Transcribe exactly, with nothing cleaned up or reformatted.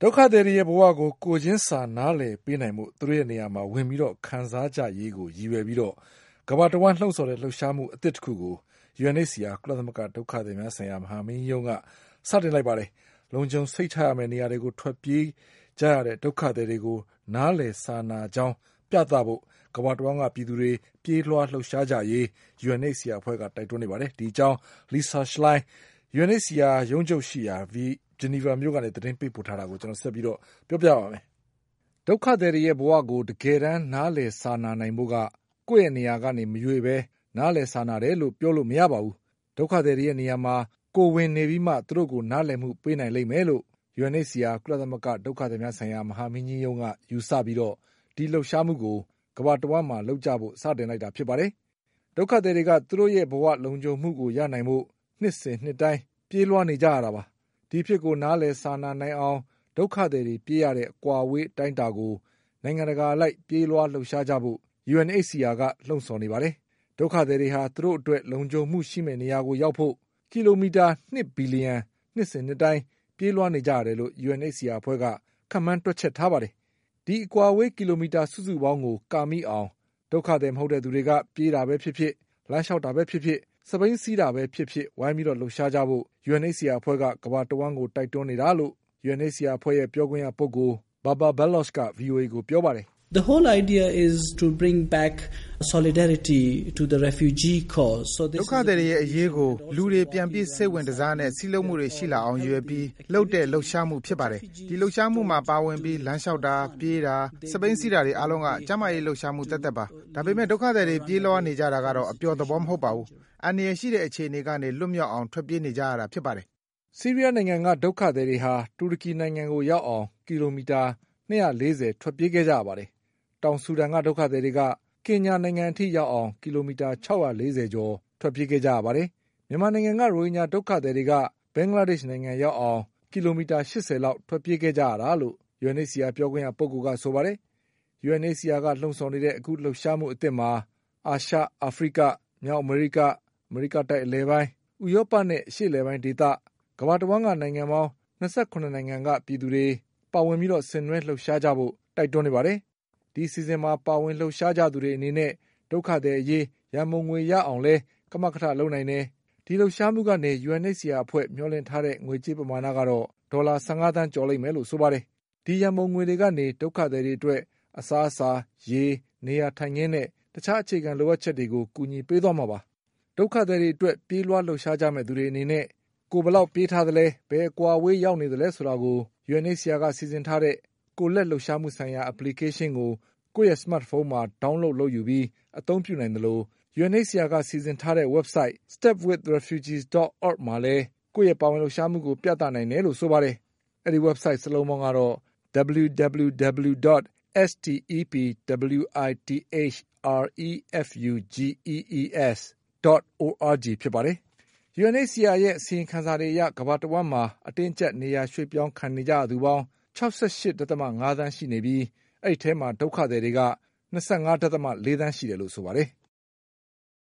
ဒုက္ခသည်တွေရဲ့ဘဝကိုကိုချင်းစာနားလည်ပေးနိုင်မှုသူတို့ရဲ့နေရာမှာဝင်ပြီးတော့ခံစားကြရေးကိုရည်ရွယ်ပြီးတော့ကမ္ဘာတဝန်းလှုံ့ဆော်တဲ့လှုပ်ရှားမှုအသစ်တစ်ခုကို ယူအန် အို စီ အာ ကုလသမဂ္ဂဒုက္ခသည်များဆိုင်ရာမဟာမင်းကြီးရုံးကစတင်လိုက်ပါတယ်။လုံခြုံစိတ်ချရမယ့်နေရာတွေကိုထွက်ပြေးကြရတဲ့ဒုက္ခသည်တွေကိုနားလည်စာနာကြောင်းပြသဖို့ကမ္ဘာတဝန်းကပြည်သူတွေပြေးလွှားလှုပ်ရှားကြရေး ယူအန် အို စီ အာ အဖွဲ့ကတိုက်တွန်းနေပါတယ်။ဒီအကြောင်း Lisa Schlein ယူအန် အို စီ အာ ရုံးချုပ်ရှိရာဂျနီဗာမြို့ကနေသတင်းပေးပို့ထားတာကိုကျွန်တော်ဆက်ပြီးတော့ပြောပြပါမယ်။ဒုက္ခသည်တွေရဲ့ဘဝကိုတကယ်တမ်းနားလည်စာနာနိုင်ဖို့ကကိုယ့်ရဲ့နေရာကနေမရွေပဲနားလည်စာနာတယ်လို့ပြောလို့မရပါဘူး။ဒုက္ခသည်တွေရဲ့နေရာမှာကိုဝင်နေပြီးမှသူတို့ကိုနားလည်မှုပေးနိုင်လိမ့်မယ်လို့ ယူအန် အို စီ အာ ကုလသမဂ္ဂဒုက္ခသည်များဆိုင်ရာမဟာမင်းကြီးရုံးကယူဆပြီးတော့ဒီလှုပ်ရှားမှုကိုကမ္ဘာတဝန်းမှာလုပ်ကြဖို့စတင်လိုက်တာဖြစ်ပါတယ်။ဒုက္ခသည်တွေကသူတို့ရဲ့ဘဝလုံခြုံမှုကိုရနိုင်ဖို့နှစ်စဉ်နှစ်တိုင်းပြေးလွှားနေကြရတာပါ။ဒီဖြစ်ကိုနားလည်စာနာနိုင်အောင်ဒုက္ခသည်တွေပြေးရတဲ့အကွာအဝေးတိုင်းတာကိုနိုင်ငံတကာအလိုက်ပြေးလွှားလှုပ်ရှားကြဖို့ ယူအန် အို စီ အာ ကလှုံ့ဆော်နေပါတယ်။ဒုက္ခသည်တွေဟာသူတို့အတွက်လုံခြုံမှုရှိမယ့်နေရာကိုရောက်ဖို့ကီလိုမီတာနှစ်ဘီလီယံနှစ်စဉ်နှစ်တိုင်းပြေးလွှားနေကြရတယ်လို့ ယူအန် အို စီ အာ အဖွဲ့ကခန့်မှန်းတွက်ချက်ထားပါတယ်။ဒီအကွာအဝေးကီလိုမီတာစုစုပေါင်းကိုကာမိအောင်ဒုက္ခသည်မဟုတ်တဲ့သူတွေကပြေးတာပဲဖြစ်ဖြစ်လမ်းလျှောက်တာပဲဖြစ်ဖြစ်စပိန်စီးတာပဲဖြစ်ဖြစ်ဝိုင်းပြီးတော့လှုပ်ရှားကြဖို့ ယူအန် အို စီ အာ အဖွဲ့ကကမ္ဘာတဝန်းကိုတိုက်တွန်းနေတာလို့ ယူအန် အို စီ အာ အဖွဲ့ရဲ့ပြောခွင့်ရပုဂ္ဂိုလ် Babar Baloch က ဗွီအိုအေ ကိုပြောပါတယ်။ The whole idea is to bring back solidarity to the refugee cause. So this ဒုက္ခသည်တွေရဲ့အရေးကိုလူတွေပြန်ပြီးစိတ်ဝင်စားနဲ့စီးလုံးမှုတွေရှိလာအောင်ရွယ်ပြီးလှုပ်တဲ့လှုပ်ရှားမှုဖြစ်ပါတယ်။ဒီလှုပ်ရှားမှုမှာပါဝင်ပြီးလမ်းလျှောက်တာပြေးတာစပိန်စီးတာတွေအားလုံးကကျန်းမာရေးလှုပ်ရှားမှုတက်တက်ပါ။ဒါပေမဲ့ဒုက္ခသည်တွေပြေးလွှားနေကြတာကတော့အပျော်သဘောမဟုတ်ပါဘူး။အန္တရာယ်ရှိတဲ့အခြေအနေကနေလွတ်မြောက်အောင်ထွက်ပြေးနေကြရတာဖြစ်ပါတယ်။ဆီးရီးယားနိုင်ငံကဒုက္ခသည်တွေဟာတူရကီနိုင်ငံကိုရောက်အောင်ကီလိုမီတာနှစ်လေးဆယ်ထွက်ပြေးခဲ့ကြရပါတယ်။တောင်ဆူဒန်ကဒုက္ခသည်တွေကကင်ညာနိုင်ငံအထိရောက်အောင်ကီလိုမီတာခြောက်လေးဆယ်ကျော်ထွက်ပြေးခဲ့ကြရပါတယ်။မြန်မာနိုင်ငံကရိုဟင်ဂျာဒုက္ခသည်တွေကဘင်္ဂလားဒေ့ရှ်နိုင်ငံရောက်အောင်ကီလိုမီတာရှစ်ဆယ်လောက်ထွက်ပြေးခဲ့ကြရတာလို့ ယူအန် အို စီ အာ ပြောခွင့်ရပုဂ္ဂိုလ်ကဆိုပါတယ်။ ယူအန် အို စီ အာ ကလှုံ့ဆော်နေတဲ့အခုလှုပ်ရှားမှုအသစ်မှာအာရှ၊အာဖရိက၊မြောက်အမေရိက၊အမေရိကတိုက်အလယ်ပိုင်း၊ဥရောပနဲ့အရှေ့အလယ်ပိုင်းဒေသကမ္ဘာတဝန်းကနိုင်ငံပေါင်း၂၇နိုင်ငံကပြည်သူတွေပါဝင်ပြီးတော့ဆင်နွှဲလှုပ်ရှားကြဖို့တိုက်တွန်းနေပါတယ်။ဒီအစီအစဉ်မှာပါဝင်လှုပ်ရှားကြသူတွေအနေနဲ့ဒုက္ခသည်အရေးရန်ပုံငွေရအောင်လဲကမကထလုပ်နိုင်တယ်။ဒီလှုပ်ရှားမှုကနေ ယူအန် အို စီ အာ အဖွဲ့မျှော်လင့်ထားတဲ့ငွေကြေးပမာဏကတော့ဒေါ်လာ၁၅သန်းကျော်လိမ့်မယ်လို့ဆိုပါတယ်။ဒီရန်ပုံငွေတွေကနေဒုက္ခသည်တွေအတွက်အစားအစာ၊ရေ၊နေရာထိုင်ခင်းနဲ့တခြားအခြေခံလိုအပ်ချက်တွေကိုကူညီပေးသွားမှာပါ။ဒုက္ခသည်တွေအတွက်ပြေးလွှားလှုပ်ရှားကြမယ့်သူတွေအနေနဲ့ကိုဘလောက်ပြေးထားသလဲဘယ်အကွာအဝေးရောက်နေသလဲဆိုတာကို ယူအန် အို စီ အာ ကစီစဉ်ထားတဲ့ကိုလက်လှုပ်ရှားမှုဆိုင်ရာ application ကိုကိုယ့်ရဲ့ smartphone မှာ download လုပ်ယူပြီးအသုံးပြုနိုင်သလို ယူအန် အို စီ အာ ကစီစဉ်ထားတဲ့ website step with refugees dot org မှာလည်းကိုယ့်ရဲ့ပါဝင်လှုပ်ရှားမှုကိုပြသနိုင်တယ်လို့ဆိုပါတယ်။အဲဒီ website စာလုံးပေါင်းကတော့ double u double u double u dot step with refugees dot org ဖြစ်ပါတယ်။ ယူအန် အို စီ အာ ရဲ့အစီရင်ခံစာတွေအရကမ္ဘာတဝန်းမှာအတင်းအကျပ်နေရာရွှေ့ပြောင်းခံနေကြရသူပေါင်း၆၈.၅သန်းရှိနေပြီးအဲဒီထဲမှာဒုက္ခသည်တွေက၂၅.၄သန်းရှိတယ်လို့ဆိုပါတယ်။